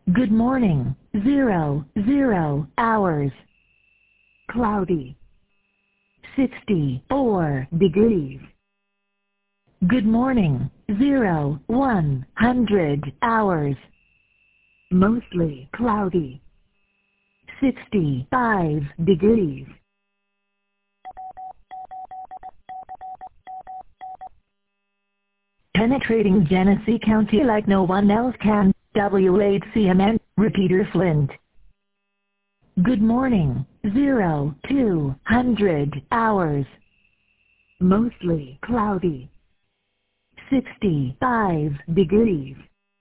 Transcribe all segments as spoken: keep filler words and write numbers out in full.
Good morning, zero, zero, hours. Cloudy. sixty-four degrees. Good morning, zero, one hundred, hours. Mostly cloudy. sixty-five degrees. Penetrating Genesee County like no one else can, W eight C M N, Repeater Flint. Good morning, zero, two hundred, hours. Mostly cloudy. sixty-five degrees.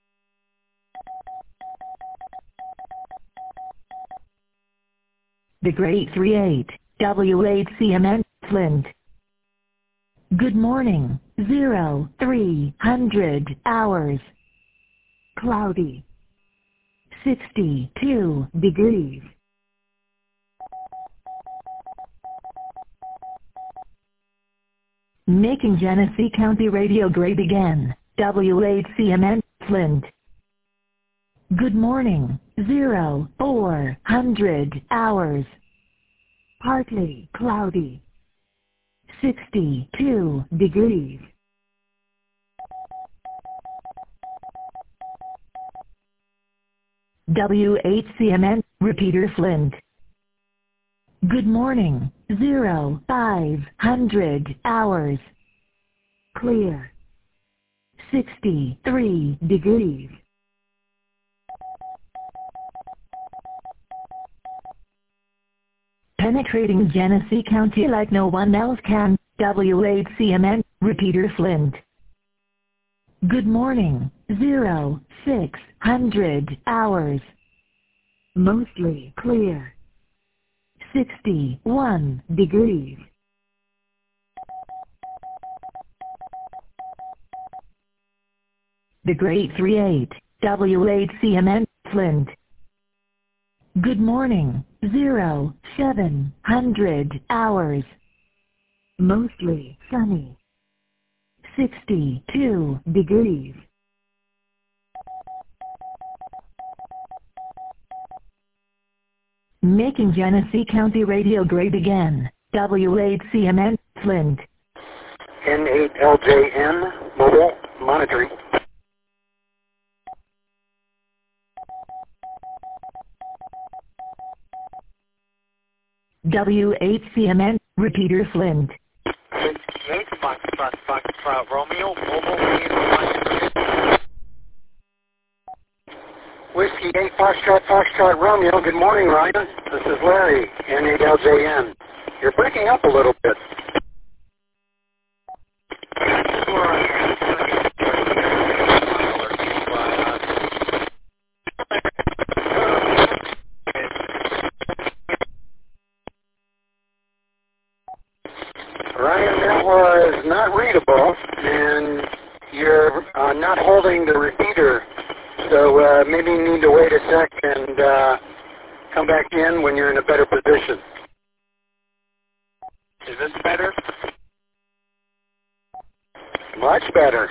The Great three eight, W eight C M N, Flint. Good morning, zero, three hundred, hours. Cloudy. sixty-two degrees. Making Genesee County radio great again, W eight C M N, Flint. Good morning, zero, four hundred, hours. Partly cloudy. sixty-two degrees. W eight C M N, Repeater Flint. Good morning, zero, five hundred, hours. Clear. sixty-three degrees. Penetrating Genesee County like no one else can, W eight C M N, Repeater Flint. Good morning, zero, six hundred, hours. Mostly clear. sixty-one degrees. The Great three eight, W eight C M N, Flint. Good morning, zero, seven hundred, hours. Mostly sunny. sixty-two degrees. Making Genesee County radio great again, W eight C M N, Flint. N eight L J N, mobile, monitoring. W eight C M N, Repeater Flint. sixty-eight, Foxtrot, Foxtrot, Romeo, mobile, monitoring. Whiskey eight, Foxtrot, Foxtrot, Romeo. Good morning, Ryan. This is Larry, N eight L J N. You're breaking up a little bit. Ryan, that was not readable, and you're uh, not holding the repeater, so uh, maybe you need to wait a sec and uh, come back in when you're in a better position. Is this better? Much better.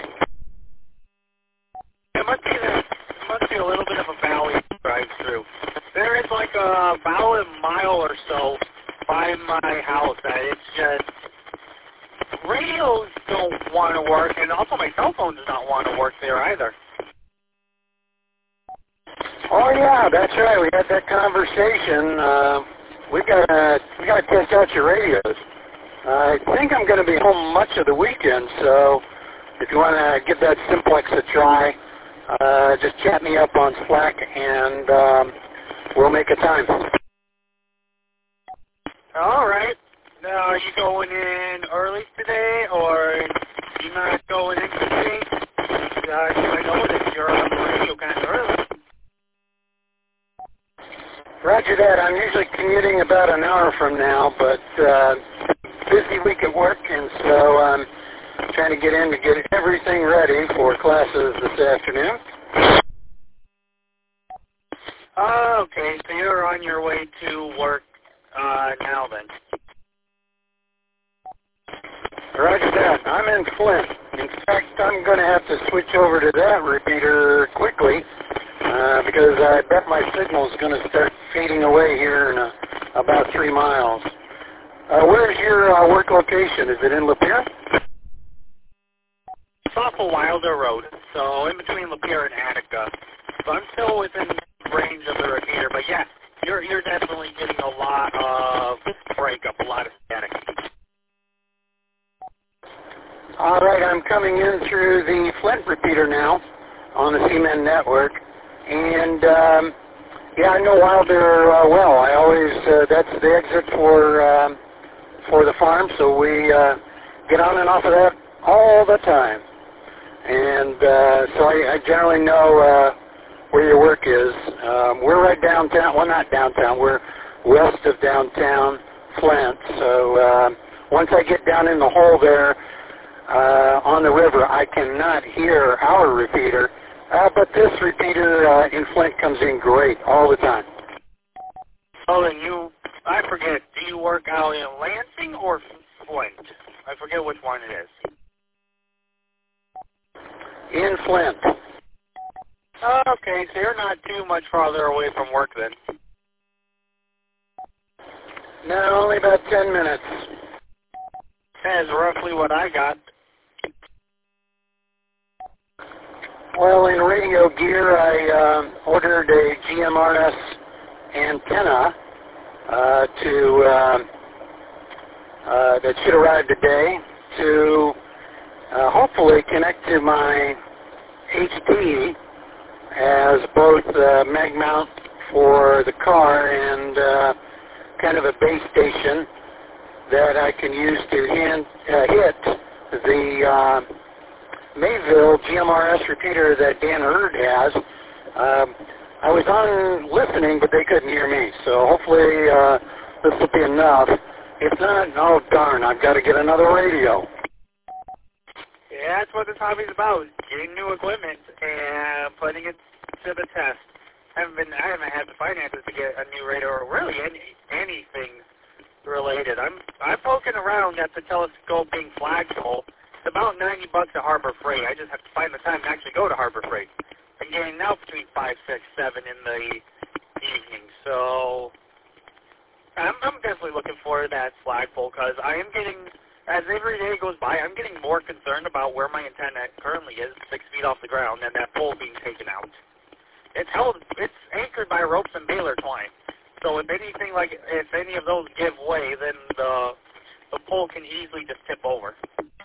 It must be, the, it must be a little bit of a valley to drive through. There is like a, about a mile or so by my house that it's just, radios don't want to work, and also my cell phone does not want to work there either. Oh yeah, that's right. We had that conversation. Uh, we gotta we gotta test out your radios. I think I'm going to be home much of the weekend, so if you want to give that Simplex a try, uh, just chat me up on Slack, and um, we'll make a time. All right. Now, are you going in early today, or you're not going in today? Uh, I know that you're on the radio kind of early. Roger that. I'm usually commuting about an hour from now, but uh, busy week at work, and so I'm trying to get in to get everything ready for classes this afternoon. Oh, okay. So you're on your way to work uh, now then. Roger that. I'm in Flint. In fact, I'm going to have to switch over to that repeater quickly uh, because I bet my signal is going to start fading away here in a, about three miles. Uh, where's your uh, work location? Is it in Lapeer? It's off of Wilder Road, so in between Lapeer and Attica. So I'm still within range of the repeater, but yeah, you're you're definitely getting a lot of breakup, a lot of static. All right, I'm coming in through the Flint repeater now on the C M N network, and um, yeah, I know Wilder uh, well. I always uh, that's the exit for um, for the farm, so we uh, get on and off of that all the time, and uh, so I, I generally know uh, where your work is. Um, we're right downtown. Well, not downtown. We're west of downtown Flint. So uh, once I get down in the hole there. Uh, on the river, I cannot hear our repeater, uh, but this repeater uh, in Flint comes in great all the time. Oh, then you, I forget, do you work out in Lansing or Flint? I forget which one it is. In Flint. Okay, so you're not too much farther away from work then. No, only about ten minutes. That's roughly what I got. Well, in radio gear, I uh, ordered a G M R S antenna uh, to uh, uh, that should arrive today to uh, hopefully connect to my H D as both uh, mag mount for the car and uh, kind of a base station that I can use to hand, uh, hit the uh, Mayville G M R S repeater that Dan Hurd has. Um, I was on listening, but they couldn't hear me, so hopefully uh, this will be enough. If not, oh darn, I've got to get another radio. Yeah, that's what this hobby's about, getting new equipment and putting it to the test. I haven't been, I haven't had the finances to get a new radio or really any anything related. I'm I'm poking around at the telescoping flagpole. It's about ninety bucks at Harbor Freight. I just have to find the time to actually go to Harbor Freight. I'm getting now between five, six, seven in the evening. So I'm, I'm definitely looking for that flagpole because I am getting, as every day goes by, I'm getting more concerned about where my antenna currently is, six feet off the ground, and that pole being taken out. It's held, it's anchored by ropes and baler twine. So if anything like, if any of those give way, then the the pole can easily just tip over.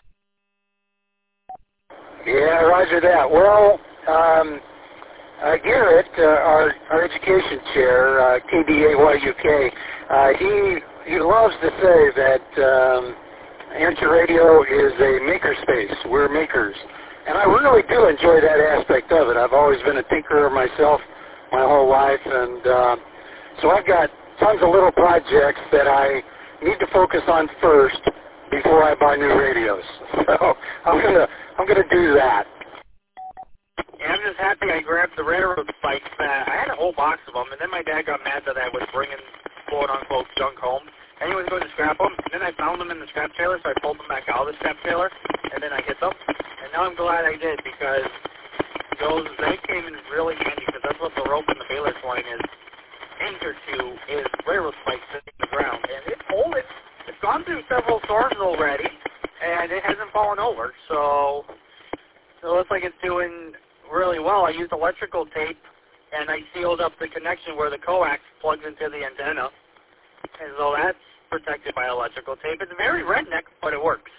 Yeah, roger that. Well, um, uh, Garrett, uh, our our education chair, uh, K D A Y U K, uh, he he loves to say that um, amateur radio is a makerspace. We're makers, and I really do enjoy that aspect of it. I've always been a tinkerer myself my whole life, and uh, so I've got tons of little projects that I need to focus on first before I buy new radios. So I'm gonna I'm gonna do that. Yeah, I'm just happy I grabbed the railroad spikes. That I had a whole box of them, and then my dad got mad that I was bringing quote unquote junk home, and he was going to scrap them. And then I found them in the scrap trailer, so I pulled them back out of the scrap trailer, and then I hit them. And now I'm glad I did because those they came in really handy because that's what the rope and the baler twine is anchored to is railroad spikes sitting in the ground, and it's old. It's, it's gone through several storms already, and it hasn't fallen over. So, so it looks like it's doing really well. I used electrical tape, and I sealed up the connection where the coax plugs into the antenna, and so that's protected by electrical tape. It's very redneck, but it works.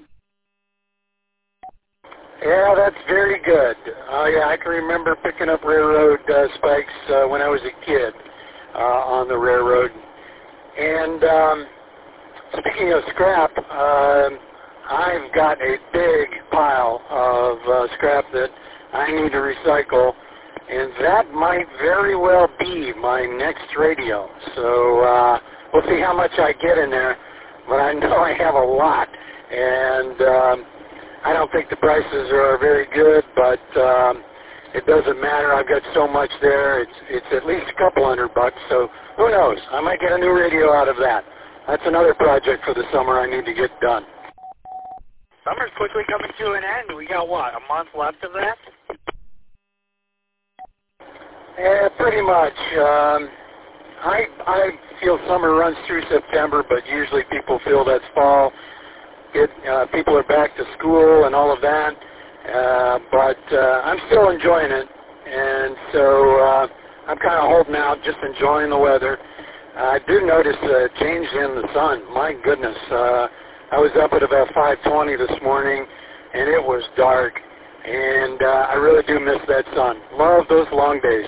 Yeah, that's very good. Uh, yeah, I can remember picking up railroad uh, spikes uh, when I was a kid uh, on the railroad. And um, speaking of scrap, uh, I've got a big pile of uh, scrap that I need to recycle, and that might very well be my next radio. So uh, we'll see how much I get in there, but I know I have a lot, and um, I don't think the prices are very good, but um, it doesn't matter. I've got so much there. It's it's at least a couple hundred bucks, so who knows? I might get a new radio out of that. That's another project for the summer I need to get done. Summer's quickly coming to an end. We got, what, a month left of that? Yeah, pretty much. Um, I I feel summer runs through September, but usually people feel that's fall. It, uh, people are back to school and all of that, uh, but uh, I'm still enjoying it, and so uh, I'm kind of holding out, just enjoying the weather. I do notice a change in the sun. My goodness, uh, I was up at about five twenty this morning, and it was dark, and uh, I really do miss that sun. Love those long days.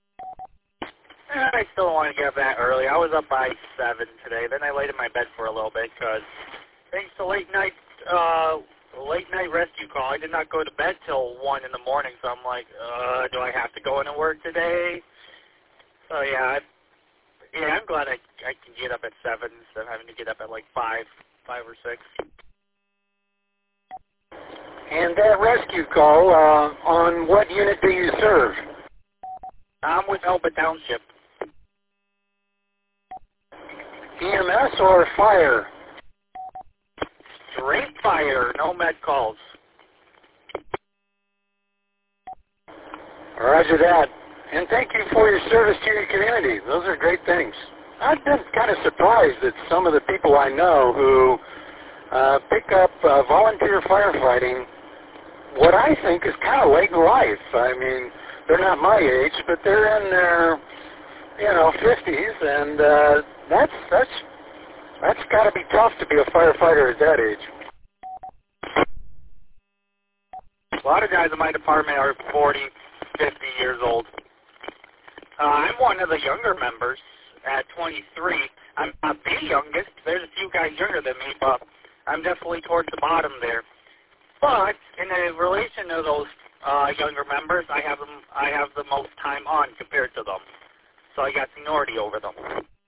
I still want to get up that early. I was up by seven today. Then I laid in my bed for a little bit because thanks to late night, uh, late night rescue call, I did not go to bed till one in the morning. So I'm like, uh, do I have to go into work today? So yeah, I, yeah, I'm glad I I can get up at seven instead of having to get up at like five, five or six. And that rescue call, uh, on what unit do you serve? I'm with Elba Township. E M S or fire? Straight fire, no med calls. Roger that. And thank you for your service to your community. Those are great things. I've been kind of surprised at some of the people I know who uh, pick up uh, volunteer firefighting, what I think is kind of late in life. I mean, they're not my age, but they're in their, you know, fifties, and uh, that's that's that's got to be tough to be a firefighter at that age. A lot of guys in my department are forty, fifty years old. Uh, I'm one of the younger members at twenty-three. I'm not the youngest. There's a few guys younger than me, but I'm definitely towards the bottom there. But in relation to those uh, younger members, I have them. I have the most time on compared to them, so I got seniority over them.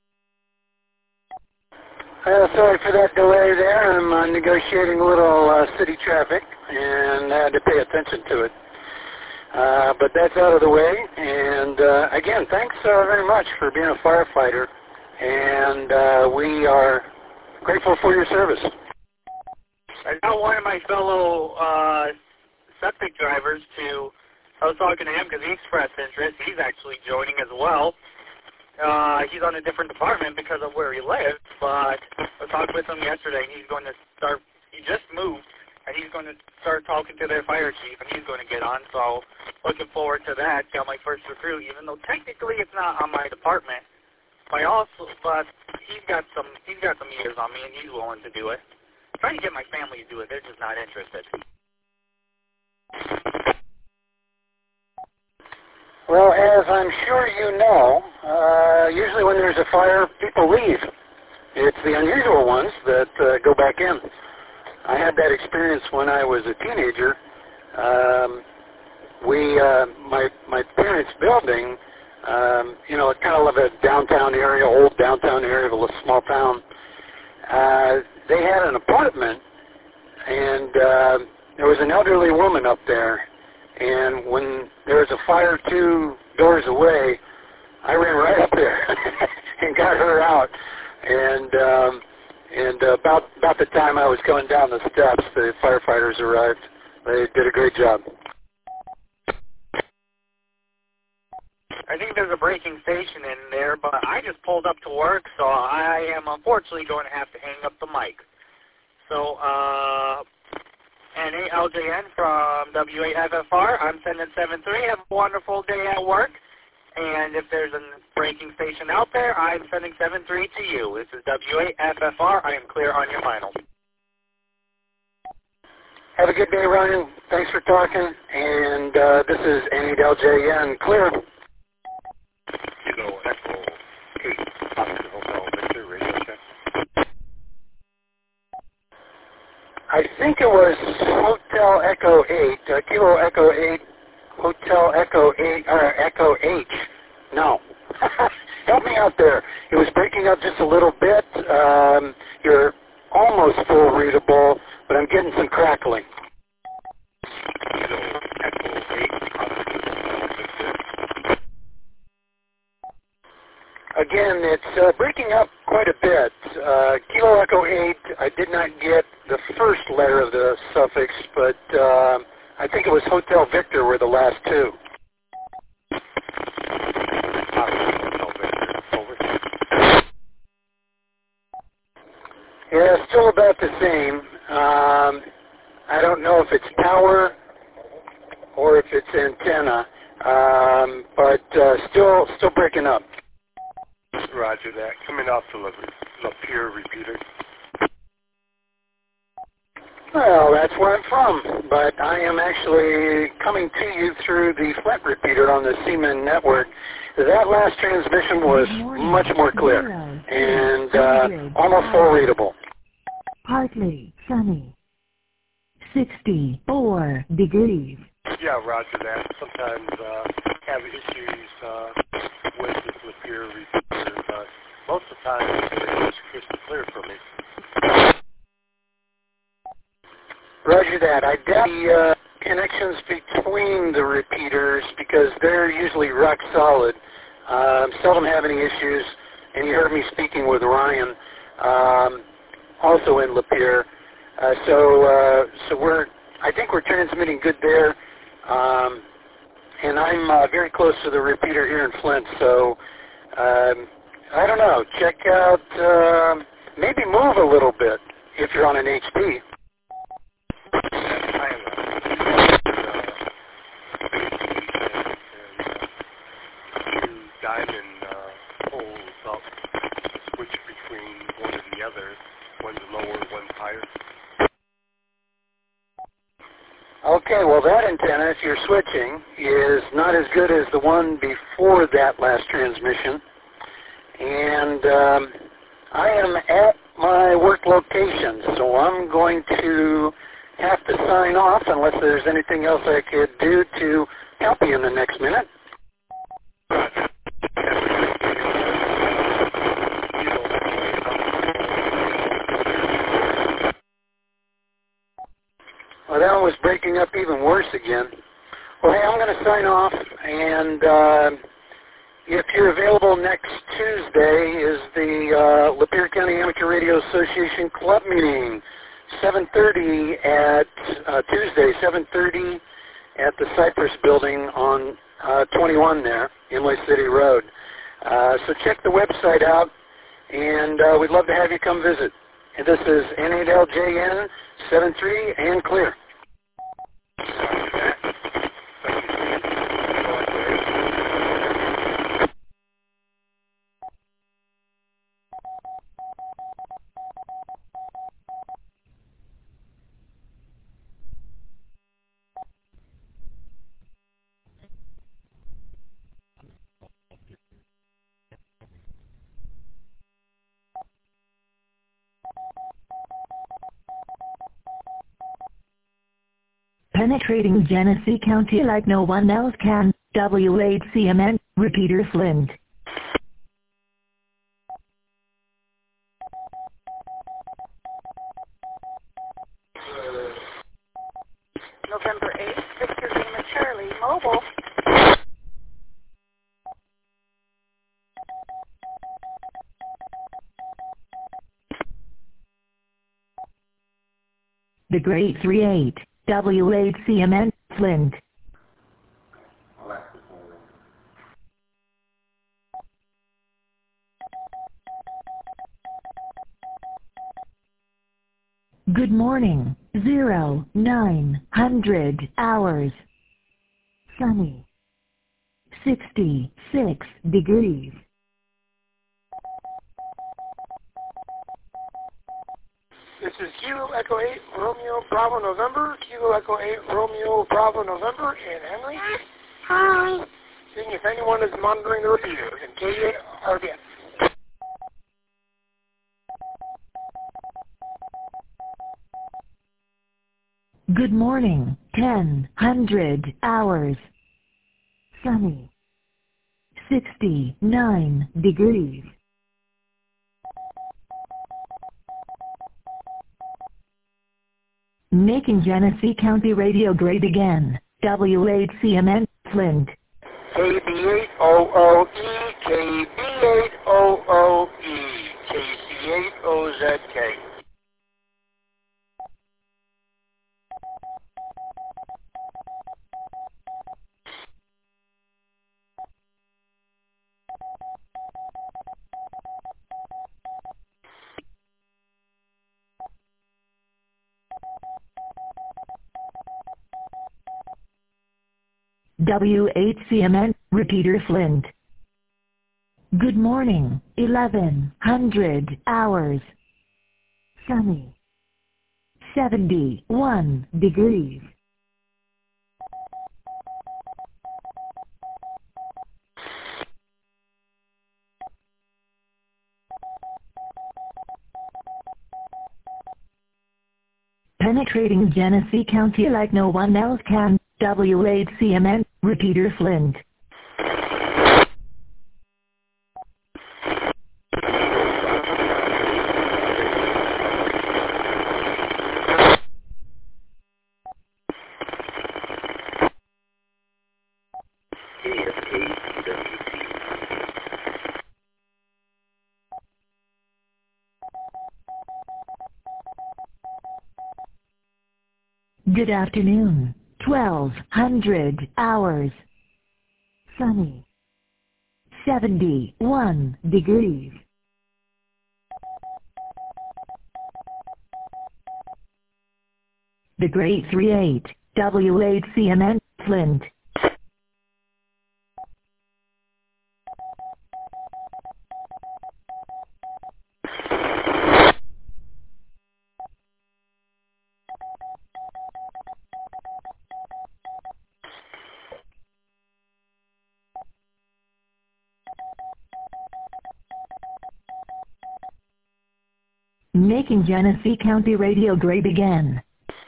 Uh, sorry for that delay there. I'm uh, negotiating a little uh, city traffic, and I had to pay attention to it. Uh, but that's out of the way, and uh, again, thanks uh, very much for being a firefighter, and uh, we are grateful for your service. I got one of my fellow uh, septic drivers to, I was talking to him because he expressed interest. He's actually joining as well. Uh, he's on a different department because of where he lives, but I talked with him yesterday, and he's going to start, he just moved, and he's going to start talking to their fire chief, and he's going to get on, so looking forward to that. Got my first recruit, even though technically it's not on my department, but I also, but he's got some, he's got some years on me, and he's willing to do it. I'm trying to get my family to do it, they're just not interested. Well, as I'm sure you know, uh, usually when there's a fire, people leave. It's the unusual ones that uh, go back in. I had that experience when I was a teenager. Um, we, uh, my my parents' building, um, you know, kind of a downtown area, old downtown area of a little small town. Uh, they had an apartment, and uh, there was an elderly woman up there. And when there was a fire two doors away, I ran right up there and got her out. And um, and uh, about about the time I was going down the steps, the firefighters arrived. They did a great job. I think there's a braking station in there, but I just pulled up to work, so I am unfortunately going to have to hang up the mic. So, uh... and L J N from W eight F F R. I'm sending seven three. Have a wonderful day at work. And if there's a braking station out there, I'm sending seven three to you. This is W eight F F R. I am clear on your final. Have a good day, Ryan. Thanks for talking. And uh, this is N eight L J N. Clear. Kilo Echo eight, Oscar Hotel Victor, radio check. I think it was Hotel Echo eight, uh, Kilo Echo eight, Hotel Echo eight, or Echo H. No. Help me out there. It was breaking up just a little bit. Um, you're almost full readable, but I'm getting some crackling. Kilo Echo eight, Oscar Hotel Victor. Again, it's uh, breaking up quite a bit. Uh, Kilo Echo eight, I did not get the first letter of the suffix, but uh, I think it was Hotel Victor were the last two. Yeah, still about the same. Um, I don't know if it's tower or if it's antenna, um, but uh, still still breaking up. Roger that. Coming off the Lapeer repeater. Well, that's where I'm from, but I am actually coming to you through the Flint repeater on the Seaman network. That last transmission was much more clear and uh, almost full readable. Partly sunny. sixty-four degrees. Yeah, roger that. Sometimes uh, have issues uh, with this Lapeer repeater, but most of the time it's crystal clear for me. Roger that. I doubt the uh, connections between the repeaters because they're usually rock solid. Um, seldom have any issues, and you heard me speaking with Ryan, um, also in Lapeer. Uh, so, uh, so we're, I think we're transmitting good there, um, and I'm uh, very close to the repeater here in Flint. So, um, I don't know. Check out, uh, maybe move a little bit if you're on an H P. Diamond uh, holes up, switch between one and the other. One's lower, one's higher. Okay, well that antenna, if you're switching, is not as good as the one before that last transmission. And um, I am at my work location, so I'm going to have to sign off unless there's anything else I could do to help you in the next minute. Well, that one was breaking up even worse again. Well, hey, I'm going to sign off, and uh, if you're available next Tuesday is the uh, Lapeer County Amateur Radio Association Club meeting, seven thirty at uh, Tuesday, seven thirty at the Cypress Building on uh, twenty-one there, Imlay City Road. Uh, so check the website out, and uh, we'd love to have you come visit. And this is N eight L J N seventy-three and clear. Penetrating Genesee County like no one else can. W eight C M N, repeater Flint. November eighth, Victor Lima Charlie, mobile. The Great three eight, W eight C M N, Flint. Good morning, zero, nine hundred hours. Sunny. sixty-six degrees. This is Kilo Echo eight, Romeo Bravo November, Kilo Echo eight, Romeo Bravo November in Henley. Hi. Seeing if anyone is monitoring the repeaters in K eight R D S. Good morning, ten hundred hours. Sunny. sixty-nine degrees. Making Genesee County Radio great again. W eight C M N, Flint. K B eight O O E, K B eight O O E, K C eight O Z K. W H C M N, repeater Flint. Good morning, eleven hundred hours. Sunny. seventy-one degrees. Penetrating Genesee County like no one else can, W H C M N, repeater Flint. Good afternoon, twelve hundred hours. Sunny. seventy-one degrees. The Great three eight, W H C M N, Flint. Making Genesee County radio great again.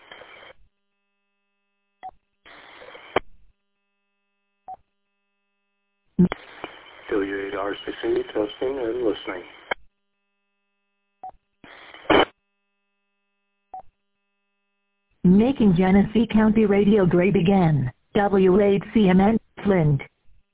W eight R C C, testing and listening. Making Genesee County radio great again, W H C M N, Flint.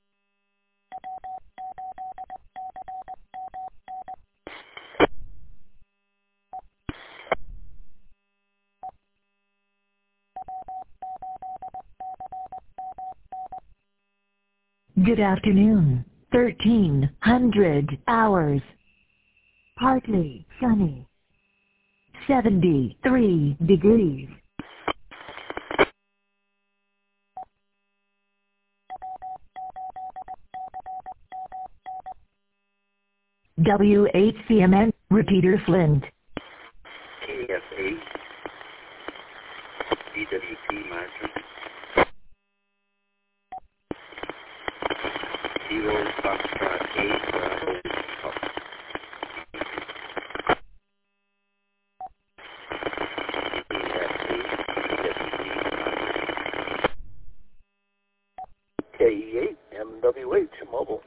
Good afternoon, thirteen hundred hours. Partly sunny. seventy-three degrees. W H C M N, repeater Flint. K F A, D W P Martin. Zero Foxtrot eight, Bravo, K E eight, M W H, mobile.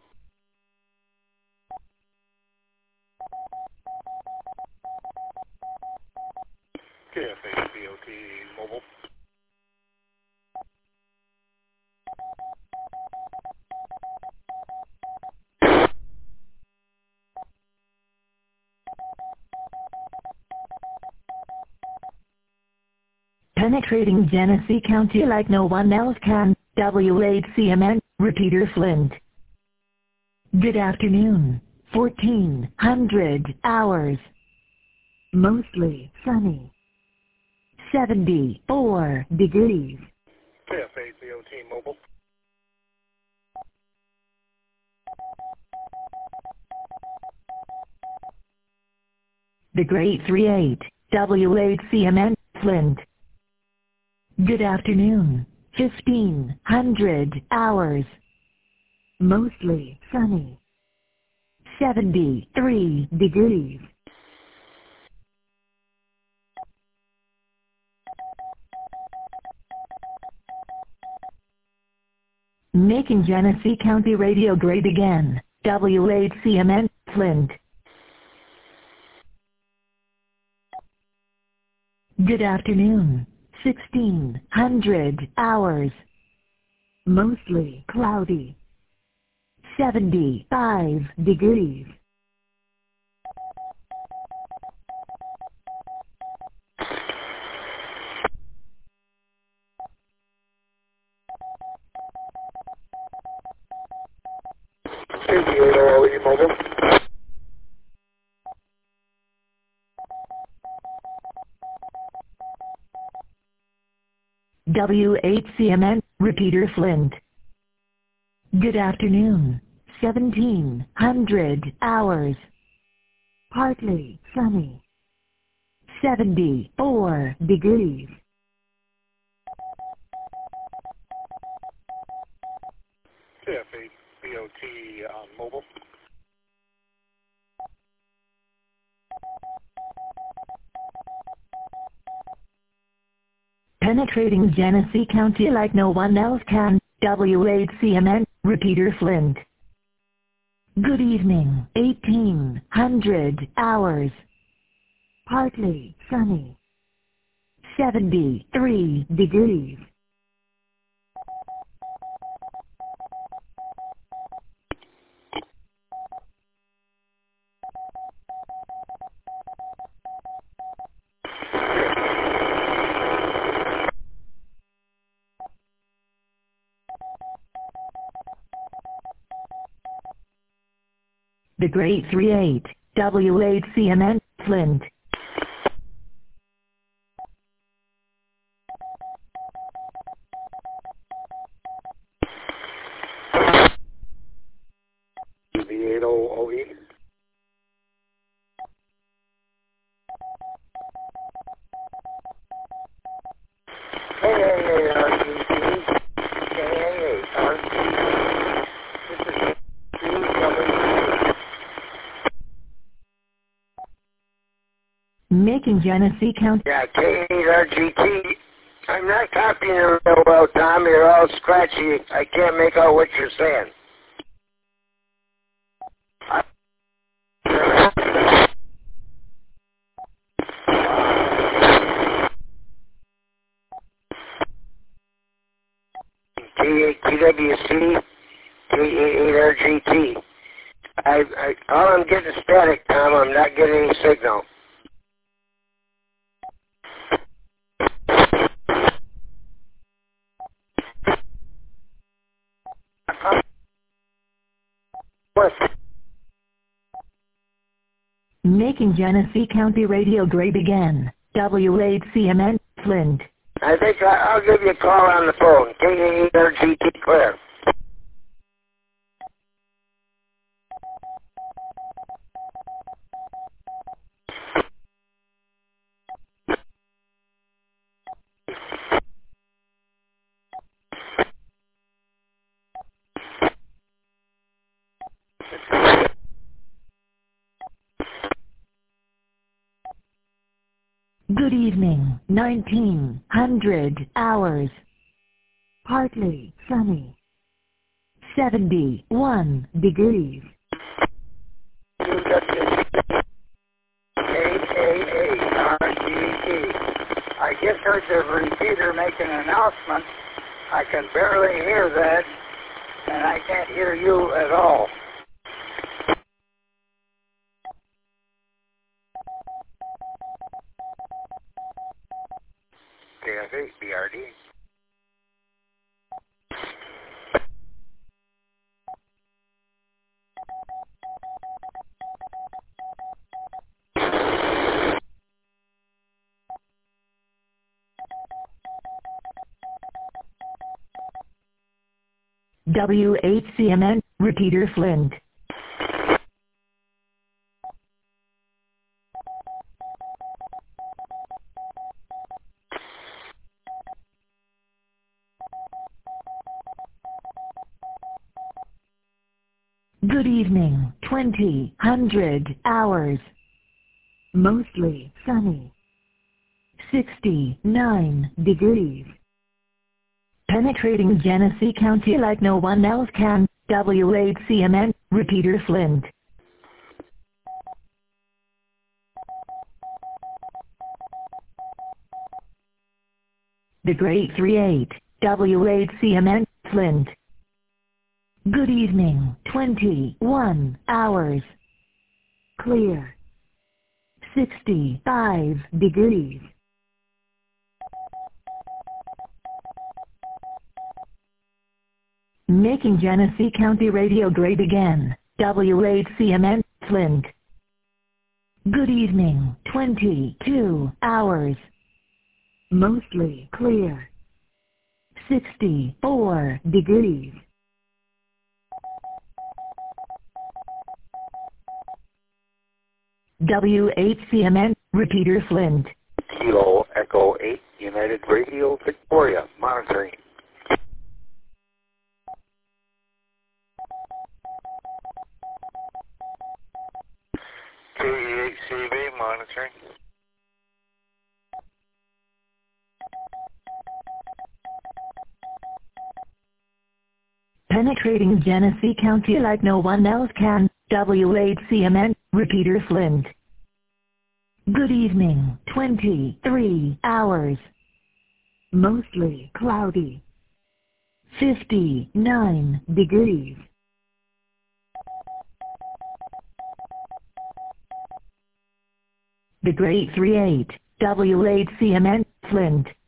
K F A, B O T, mobile. Penetrating Genesee County like no one else can, W H C M N, repeater Flint. Good afternoon, fourteen hundred hours. Mostly sunny. seventy-four degrees. K F A, B O T, mobile. The Great three eight, W H C M N, Flint. Good afternoon, fifteen hundred hours. Mostly sunny. seventy-three degrees. Making Genesee County radio great again, W H C M N, Flint. Good afternoon, sixteen hundred hours. Mostly cloudy. seventy-five degrees. K B eight O L E, mobile. W H C M N, Repeater Flint. Good afternoon, seventeen hundred hours. Partly sunny. seventy-four degrees. C F eight B O T on mobile. Penetrating Genesee County like no one else can. W eight C M N, Repeater Flint. Good evening, eighteen hundred hours. Partly sunny. seventy-three degrees. The Great three eight, W eight C M N, Flint. V eight O O E. K A A R G T. K A A R G T. This is Q W. Making Genesee County. Yeah, K eight R G T. I'm not copying you real well, Tom. You're all scratchy. I can't make out what you're saying. K W C, K eight R G T. I, I, all I'm getting is static, Tom. I'm not getting any signal. Making Genesee County Radio great again. W eight C M N, Flint. I think I, I'll give you a call on the phone. K eight R G T clear. Good evening, nineteen hundred hours. Partly sunny. seventy-one degrees. K A A R G T. I just heard the repeater make an announcement. I can barely hear that, and I can't hear you at all. K F eight B R D. W eight C M N, Repeater Flint. Good evening, twenty hundred hours. Mostly sunny. sixty-nine degrees. Penetrating Genesee County like no one else can. W eight C M N, Repeater Flint. The Great three eight, W eight C M N, Flint. Good evening, twenty-one hours. Clear. sixty-five degrees. Making Genesee County Radio great again. W eight C M N, Flint. Good evening, twenty-two hours. Mostly clear. sixty-four degrees. W eight C M N, repeater Flint. Kilo Echo eight, United Radio Victoria, monitoring. K E eight C V, monitoring. Penetrating Genesee County like no one else can, W eight C M N, repeater Flint. Good evening, twenty-three hours. Mostly cloudy. fifty-nine degrees. The Great three eight, W eight C M N, Flint.